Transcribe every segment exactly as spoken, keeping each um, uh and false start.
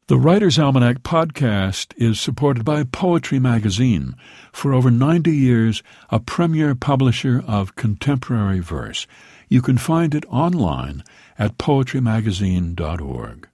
The Writer's Almanac podcast is supported by Poetry Magazine, for over ninety years a premier publisher of contemporary verse. You can find it online at poetry magazine dot org.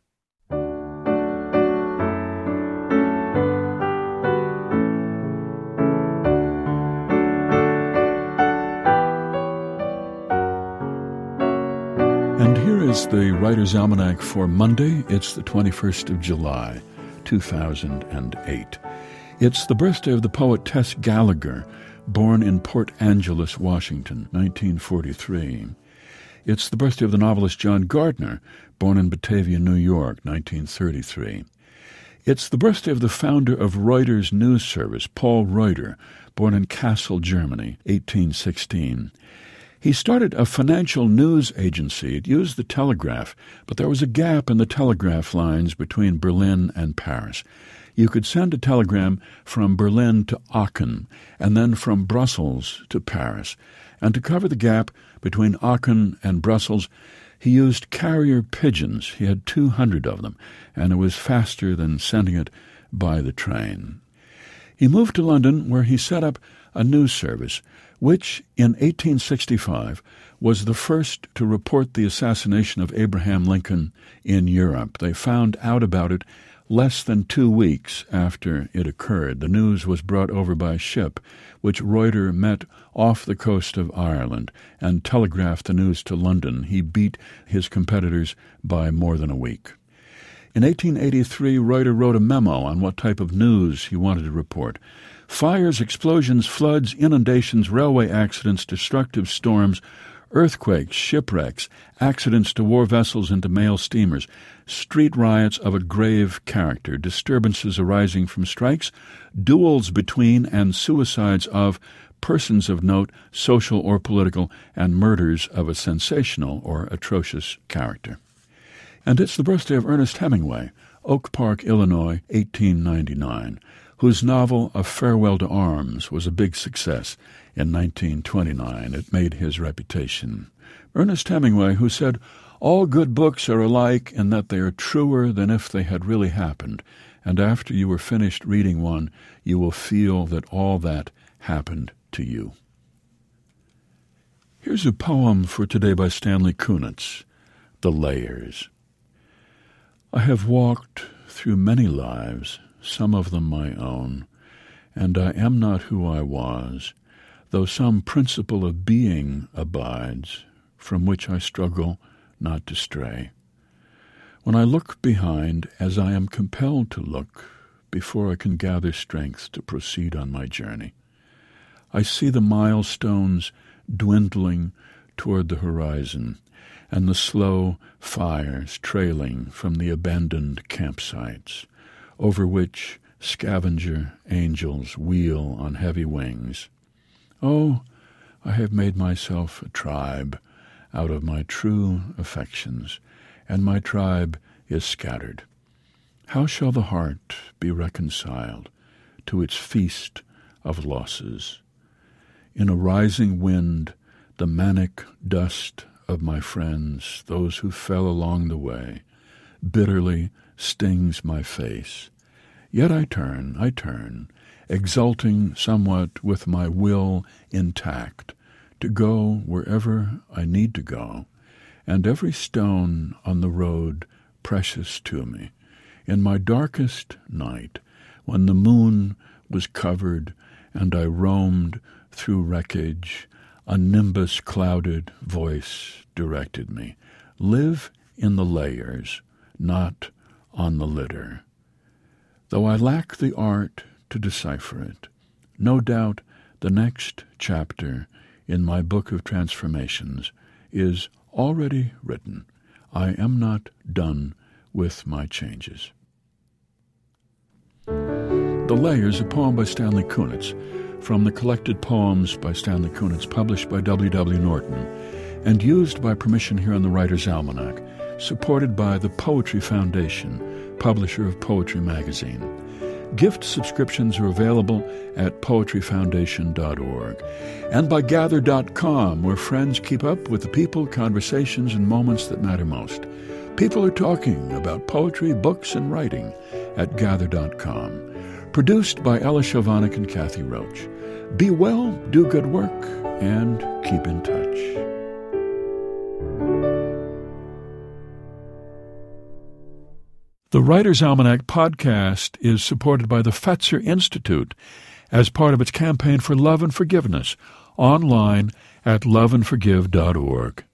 And here is the Writer's Almanac for Monday. It's the twenty-first of July, two thousand eight. It's the birthday of the poet Tess Gallagher, born in Port Angeles, Washington, nineteen forty-three. It's the birthday of the novelist John Gardner, born in Batavia, New York, nineteen thirty-three. It's the birthday of the founder of Reuters News Service, Paul Reuter, born in Kassel, Germany, eighteen sixteen. He started a financial news agency. It used the telegraph, but there was a gap in the telegraph lines between Berlin and Paris. You could send a telegram from Berlin to Aachen, and then from Brussels to Paris. And to cover the gap between Aachen and Brussels, he used carrier pigeons. He had two hundred of them, and it was faster than sending it by the train. He moved to London, where he set up a news service, which in eighteen sixty-five was the first to report the assassination of Abraham Lincoln in Europe. They found out about it less than two weeks after it occurred. The news was brought over by ship, which Reuter met off the coast of Ireland and telegraphed the news to London. He beat his competitors by more than a week. In eighteen eighty-three, Reuter wrote a memo on what type of news he wanted to report. Fires, explosions, floods, inundations, railway accidents, destructive storms, earthquakes, shipwrecks, accidents to war vessels and to mail steamers, street riots of a grave character, disturbances arising from strikes, duels between and suicides of persons of note, social or political, and murders of a sensational or atrocious character. And it's the birthday of Ernest Hemingway, Oak Park, Illinois, eighteen ninety-nine, whose novel A Farewell to Arms was a big success in nineteen twenty-nine. It made his reputation. Ernest Hemingway, who said, "All good books are alike in that they are truer than if they had really happened, and after you were finished reading one, you will feel that all that happened to you." Here's a poem for today by Stanley Kunitz, The Layers. I have walked through many lives, some of them my own, and I am not who I was, though some principle of being abides, from which I struggle not to stray. When I look behind, as I am compelled to look, before I can gather strength to proceed on my journey, I see the milestones dwindling toward the horizon, and the slow fires trailing from the abandoned campsites, over which scavenger angels wheel on heavy wings. Oh, I have made myself a tribe out of my true affections, and my tribe is scattered. How shall the heart be reconciled to its feast of losses? In a rising wind, the manic dust of my friends, those who fell along the way, bitterly stings my face. Yet I turn, I turn, exulting somewhat with my will intact, to go wherever I need to go, and every stone on the road precious to me. In my darkest night, when the moon was covered and I roamed through wreckage, a nimbus-clouded voice directed me. Live in the layers, not on the litter. Though I lack the art to decipher it, no doubt the next chapter in my book of transformations is already written. I am not done with my changes. The Layers, a poem by Stanley Kunitz, from the collected poems by Stanley Kunitz, published by W W Norton, and used by permission here on the Writer's Almanac, supported by the Poetry Foundation, publisher of Poetry Magazine. Gift subscriptions are available at poetry foundation dot org, and by gather dot com, where friends keep up with the people, conversations, and moments that matter most. People are talking about poetry, books, and writing at gather dot com. Produced by Ella Chovanec and Kathy Roach. Be well, do good work, and keep in touch. The Writer's Almanac podcast is supported by the Fetzer Institute as part of its campaign for love and forgiveness, online at love and forgive dot org.